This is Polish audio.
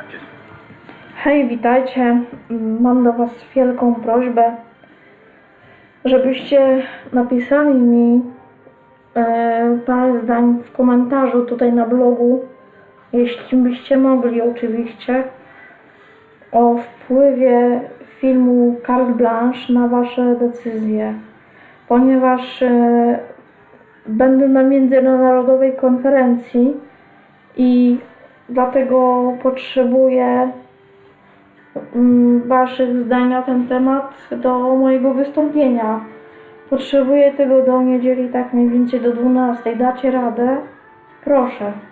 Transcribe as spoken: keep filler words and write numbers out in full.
Hej, witajcie. Mam do Was wielką prośbę, żebyście napisali mi e, parę zdań w komentarzu tutaj na blogu, jeśli byście mogli oczywiście, o wpływie filmu Carte Blanche na Wasze decyzje, ponieważ e, będę na międzynarodowej konferencji i dlatego potrzebuję Waszych zdań na ten temat do mojego wystąpienia. Potrzebuję tego do niedzieli, tak mniej więcej do dwunastej. Dacie radę? Proszę.